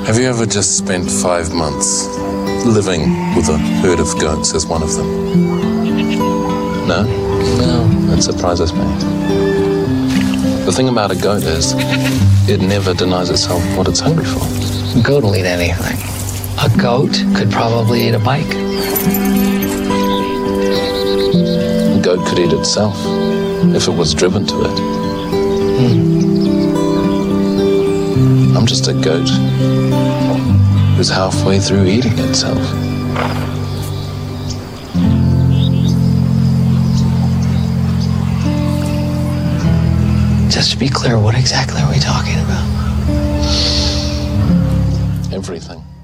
Have you ever just spent 5 months living with a herd of goats as one of them? No? No. That surprises me. The thing about a goat is it never denies itself what it's hungry for. A goat will eat anything. A goat could probably eat a bike. A goat could eat itself if it was driven to it. I'm just a goat who's halfway through eating itself. Just to be clear, what exactly are we talking about? Everything.